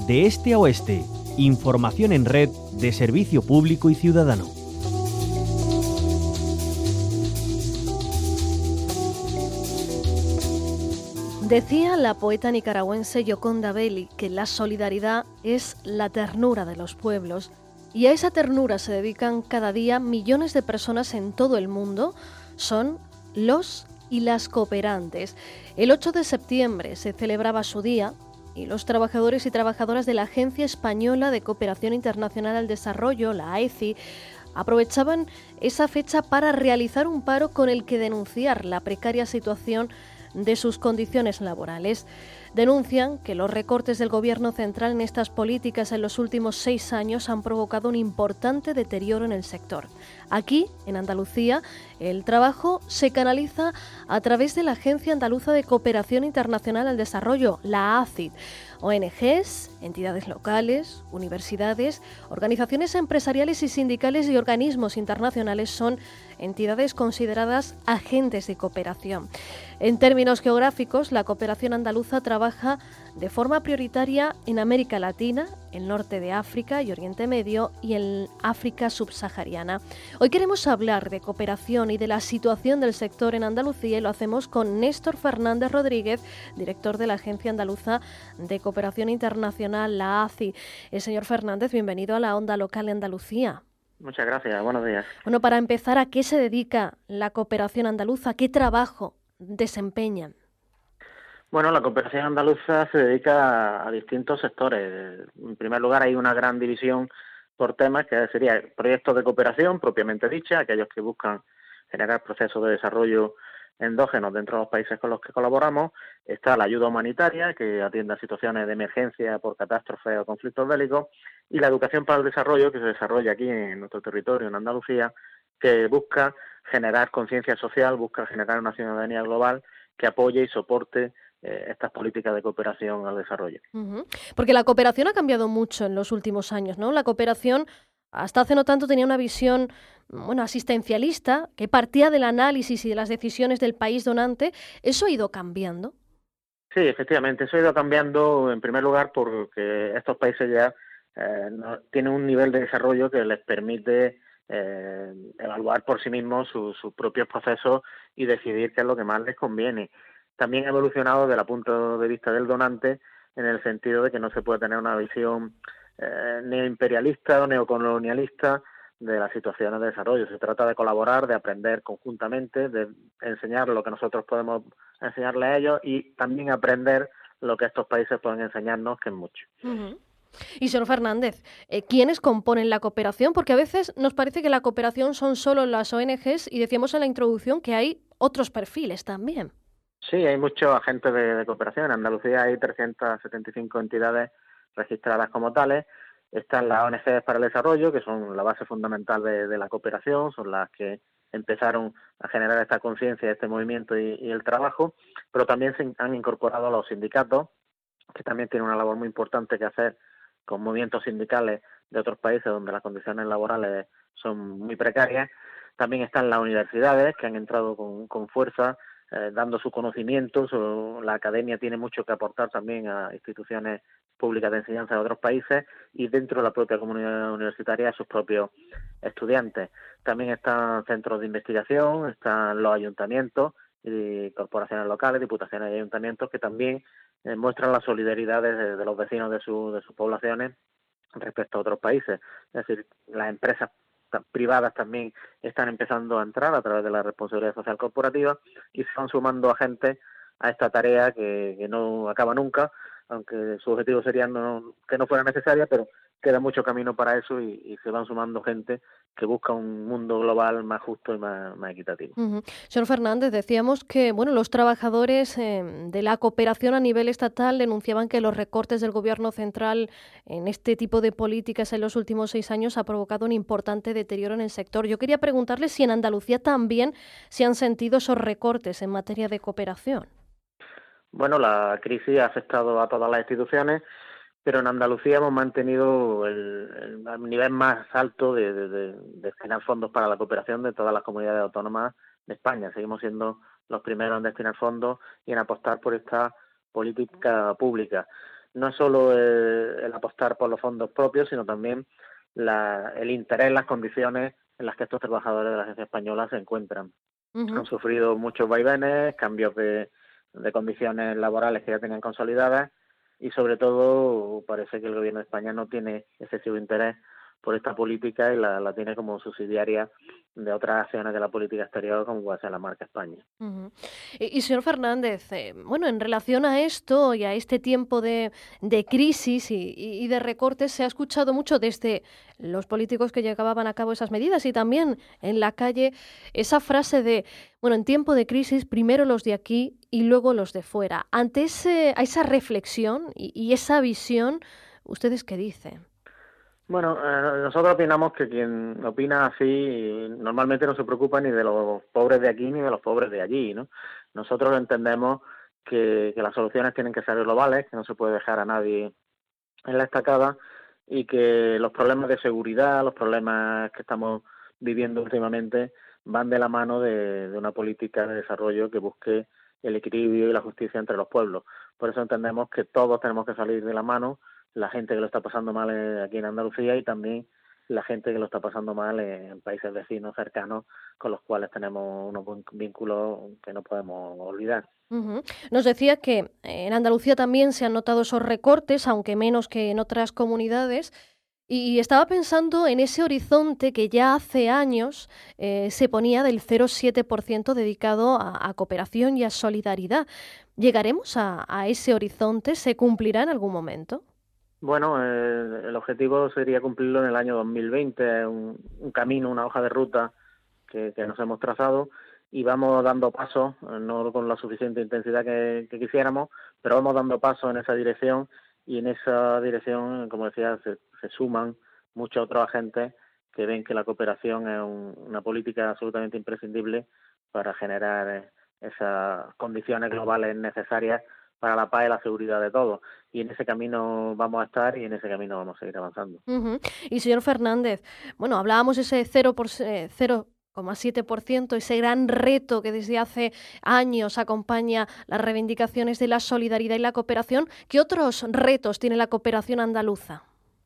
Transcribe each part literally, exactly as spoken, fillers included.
de este a oeste. Información en red de servicio público y ciudadano. Decía la poeta nicaragüense Yoconda Belli que la solidaridad es la ternura de los pueblos, y a esa ternura se dedican cada día millones de personas en todo el mundo. Son los y las cooperantes. El ocho de septiembre se celebraba su día y los trabajadores y trabajadoras de la Agencia Española de Cooperación Internacional al Desarrollo, la A E C I, aprovechaban esa fecha para realizar un paro con el que denunciar la precaria situación de sus condiciones laborales. Denuncian que los recortes del Gobierno central en estas políticas en los últimos seis años han provocado un importante deterioro en el sector. Aquí, en Andalucía, el trabajo se canaliza a través de la Agencia Andaluza de Cooperación Internacional al Desarrollo, la A C I D. O N Ges, entidades locales, universidades, organizaciones empresariales y sindicales y organismos internacionales son entidades consideradas agentes de cooperación. En términos geográficos, la cooperación andaluza trabaja de forma prioritaria en América Latina, el norte de África y Oriente Medio y en África subsahariana. Hoy queremos hablar de cooperación y de la situación del sector en Andalucía y lo hacemos con Néstor Fernández Rodríguez, director de la Agencia Andaluza de Cooperación Internacional, la A C I. Eh, señor Fernández, bienvenido a la Onda Local de Andalucía. Muchas gracias, buenos días. Bueno, para empezar, ¿a qué se dedica la cooperación andaluza? ¿Qué trabajo desempeñan? Bueno, la cooperación andaluza se dedica a, a distintos sectores. En primer lugar, hay una gran división por temas, que sería proyectos de cooperación propiamente dicha, aquellos que buscan generar procesos de desarrollo endógenos dentro de los países con los que colaboramos. Está la ayuda humanitaria, que atiende a situaciones de emergencia por catástrofes o conflictos bélicos, y la educación para el desarrollo, que se desarrolla aquí en nuestro territorio, en Andalucía, que busca generar conciencia social, busca generar una ciudadanía global que apoye y soporte eh, estas políticas de cooperación al desarrollo. Uh-huh. Porque la cooperación ha cambiado mucho en los últimos años, ¿no? La cooperación hasta hace no tanto tenía una visión, bueno, asistencialista, que partía del análisis y de las decisiones del país donante. ¿Eso ha ido cambiando? Sí, efectivamente, eso ha ido cambiando en primer lugar porque estos países ya eh, no, tienen un nivel de desarrollo que les permite eh, evaluar por sí mismos su, sus propios procesos y decidir qué es lo que más les conviene. También ha evolucionado desde el punto de vista del donante, en el sentido de que no se puede tener una visión eh, neoimperialista o neocolonialista de las situaciones de desarrollo. Se trata de colaborar, de aprender conjuntamente, de enseñar lo que nosotros podemos enseñarle a ellos y también aprender lo que estos países pueden enseñarnos, que es mucho. Uh-huh. Y señor Fernández, eh, ¿quiénes componen la cooperación? Porque a veces nos parece que la cooperación son solo las O N Ges y decíamos en la introducción que hay otros perfiles también. Sí, hay muchos agentes de, de cooperación. En Andalucía hay trescientas setenta y cinco entidades registradas como tales. Están las O N Ges para el desarrollo, que son la base fundamental de, de la cooperación, son las que empezaron a generar esta conciencia, este movimiento y, y el trabajo, pero también se han incorporado a los sindicatos, que también tienen una labor muy importante que hacer con movimientos sindicales de otros países donde las condiciones laborales son muy precarias. También están las universidades, que han entrado con, con fuerza, eh, dando su conocimiento. Su, la academia tiene mucho que aportar también a instituciones públicas de enseñanza de otros países y dentro de la propia comunidad universitaria a sus propios estudiantes. También están centros de investigación, están los ayuntamientos y corporaciones locales, diputaciones y ayuntamientos que también eh, muestran la solidaridad de, de los vecinos de, su, de sus poblaciones respecto a otros países. Es decir, las empresas privadas también están empezando a entrar a través de la responsabilidad social corporativa y se van sumando agentes a esta tarea que, que no acaba nunca, aunque su objetivo sería no, que no fuera necesaria, pero queda mucho camino para eso y, y se van sumando gente que busca un mundo global más justo y más, más equitativo. Uh-huh. Señor Fernández, decíamos que bueno, los trabajadores eh, de la cooperación a nivel estatal denunciaban que los recortes del Gobierno central en este tipo de políticas en los últimos seis años ha provocado un importante deterioro en el sector. Yo quería preguntarle si en Andalucía también se han sentido esos recortes en materia de cooperación. Bueno, la crisis ha afectado a todas las instituciones, pero en Andalucía hemos mantenido el, el nivel más alto de, de, de destinar fondos para la cooperación de todas las comunidades autónomas de España. Seguimos siendo los primeros en destinar fondos y en apostar por esta política pública. no es solo el, el apostar por los fondos propios, sino también la, el interés, las condiciones en las que estos trabajadores de la Agencia Española se encuentran. Uh-huh. Han sufrido muchos vaivenes, cambios de, de condiciones laborales que ya tenían consolidadas, y sobre todo parece que el gobierno de España no tiene excesivo interés por esta política y la, la tiene como subsidiaria de otras acciones de la política exterior, como puede ser la marca España. Uh-huh. Y, y señor Fernández, eh, bueno, en relación a esto y a este tiempo de, de crisis y, y de recortes, se ha escuchado mucho desde los políticos que llevaban a cabo esas medidas y también en la calle esa frase de, bueno, en tiempo de crisis, primero los de aquí y luego los de fuera. Ante ese, a esa reflexión y, y esa visión, ¿ustedes qué dicen? Bueno, eh, nosotros opinamos que quien opina así normalmente no se preocupa ni de los pobres de aquí ni de los pobres de allí, ¿no? Nosotros entendemos que, que las soluciones tienen que ser globales, que no se puede dejar a nadie en la estacada y que los problemas de seguridad, los problemas que estamos viviendo últimamente van de la mano de, de una política de desarrollo que busque el equilibrio y la justicia entre los pueblos. Por eso entendemos que todos tenemos que salir de la mano, la gente que lo está pasando mal aquí en Andalucía y también la gente que lo está pasando mal en países vecinos cercanos con los cuales tenemos unos vínculos que no podemos olvidar. Uh-huh. Nos decía que en Andalucía también se han notado esos recortes, aunque menos que en otras comunidades, y estaba pensando en ese horizonte que ya hace años eh, se ponía del cero coma siete por ciento dedicado a, a cooperación y a solidaridad. ¿Llegaremos a, a ese horizonte? ¿Se cumplirá en algún momento? Bueno, eh, el objetivo sería cumplirlo en el año dos mil veinte, un, un camino, una hoja de ruta que, que nos hemos trazado y vamos dando pasos, no con la suficiente intensidad que, que quisiéramos, pero vamos dando pasos en esa dirección y en esa dirección, como decía, se, se suman muchos otros agentes que ven que la cooperación es un, una política absolutamente imprescindible para generar esas condiciones globales necesarias para la paz y la seguridad de todos. Y en ese camino vamos a estar y en ese camino vamos a seguir avanzando. Uh-huh. Y señor Fernández, bueno, hablábamos ese cero por cero coma siete por ciento, ese gran reto que desde hace años acompaña las reivindicaciones de la solidaridad y la cooperación. ¿Qué otros retos tiene la cooperación andaluza?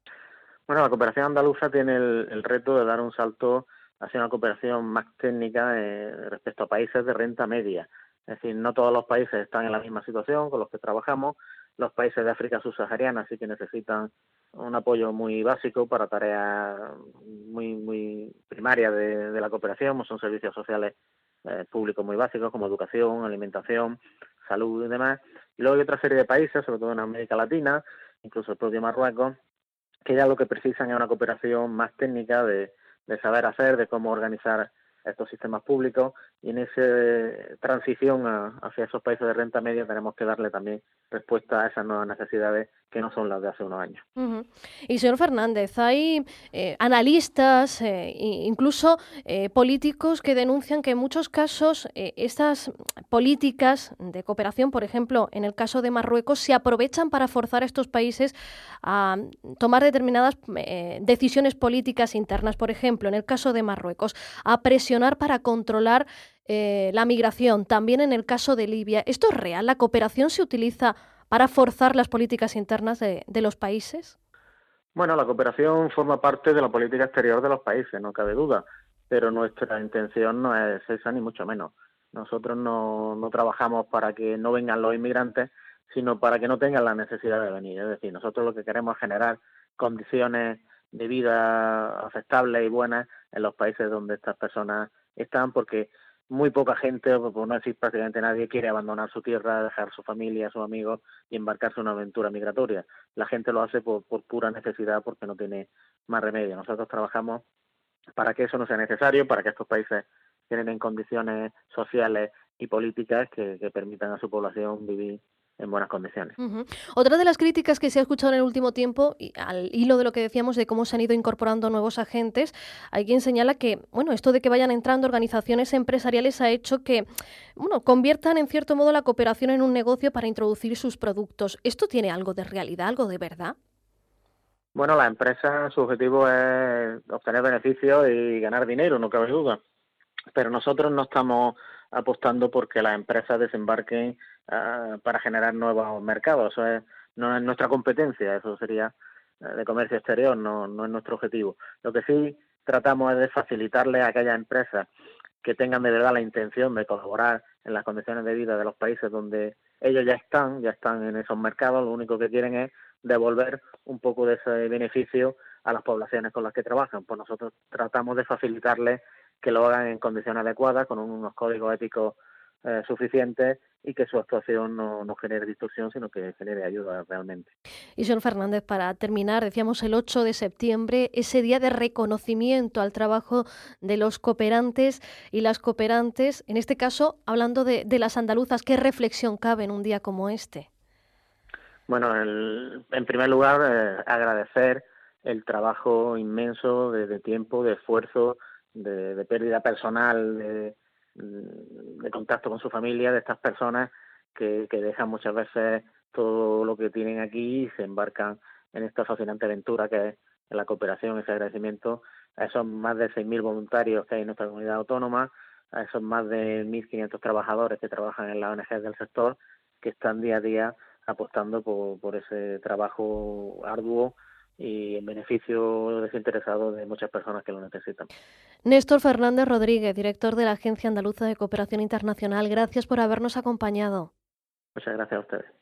Bueno, la cooperación andaluza tiene el, el reto de dar un salto hacia una cooperación más técnica eh, respecto a países de renta media. Es decir, no todos los países están en la misma situación con los que trabajamos. Los países de África subsahariana sí que necesitan un apoyo muy básico para tareas muy muy primarias de, de la cooperación, como son servicios sociales eh, públicos muy básicos como educación, alimentación, salud y demás. Y luego hay otra serie de países, sobre todo en América Latina, incluso el propio Marruecos, que ya lo que precisan es una cooperación más técnica de, de saber hacer, de cómo organizar estos sistemas públicos, y en esa transición a, hacia esos países de renta media tenemos que darle también respuesta a esas nuevas necesidades que no son las de hace unos años. Uh-huh. Y señor Fernández, hay eh, analistas, eh, incluso eh, políticos que denuncian que en muchos casos eh, estas políticas de cooperación, por ejemplo, en el caso de Marruecos, se aprovechan para forzar a estos países a tomar determinadas eh, decisiones políticas internas. Por ejemplo, en el caso de Marruecos, a presionar para controlar eh, la migración. También en el caso de Libia. ¿Esto es real? ¿La cooperación se utiliza para forzar las políticas internas de, de los países? Bueno, la cooperación forma parte de la política exterior de los países, no cabe duda, pero nuestra intención no es esa ni mucho menos. Nosotros no, no trabajamos para que no vengan los inmigrantes, sino para que no tengan la necesidad de venir. Es decir, nosotros lo que queremos es generar condiciones de vida aceptables y buenas en los países donde estas personas están, porque muy poca gente, por no decir prácticamente nadie, quiere abandonar su tierra, dejar su familia, sus amigos y embarcarse en una aventura migratoria. La gente lo hace por, por pura necesidad, porque no tiene más remedio. Nosotros trabajamos para que eso no sea necesario, para que estos países generen condiciones sociales y políticas que, que permitan a su población vivir en buenas condiciones. Uh-huh. Otra de las críticas que se ha escuchado en el último tiempo, y al hilo de lo que decíamos de cómo se han ido incorporando nuevos agentes, hay quien señala que, bueno, esto de que vayan entrando organizaciones empresariales ha hecho que, bueno, conviertan en cierto modo la cooperación en un negocio para introducir sus productos. ¿Esto tiene algo de realidad, algo de verdad? Bueno, la empresa, su objetivo es obtener beneficios y ganar dinero, no cabe duda. Pero nosotros no estamos apostando porque las empresas desembarquen uh, para generar nuevos mercados. Eso es no es nuestra competencia, eso sería de comercio exterior, no, no es nuestro objetivo. Lo que sí tratamos es de facilitarle a aquellas empresas que tengan de verdad la intención de colaborar en las condiciones de vida de los países donde ellos ya están, ya están en esos mercados, lo único que quieren es devolver un poco de ese beneficio a las poblaciones con las que trabajan. Pues nosotros tratamos de facilitarles que lo hagan en condiciones adecuadas, con unos códigos éticos eh, suficientes y que su actuación no, no genere distorsión, sino que genere ayuda realmente. Y señor Fernández, para terminar, decíamos el ocho de septiembre, ese día de reconocimiento al trabajo de los cooperantes y las cooperantes, en este caso, hablando de, de las andaluzas, ¿qué reflexión cabe en un día como este? Bueno, el, en primer lugar, eh, agradecer el trabajo inmenso de, de tiempo, de esfuerzo, de, de pérdida personal, de, de contacto con su familia, de estas personas que, que dejan muchas veces todo lo que tienen aquí y se embarcan en esta fascinante aventura que es la cooperación. Ese agradecimiento a esos más de seis mil voluntarios que hay en nuestra comunidad autónoma, a esos más de mil quinientos trabajadores que trabajan en las O N G del sector, que están día a día apostando por, por ese trabajo arduo y en beneficio desinteresado de muchas personas que lo necesitan. Néstor Fernández Rodríguez, director de la Agencia Andaluza de Cooperación Internacional, gracias por habernos acompañado. Muchas gracias a ustedes.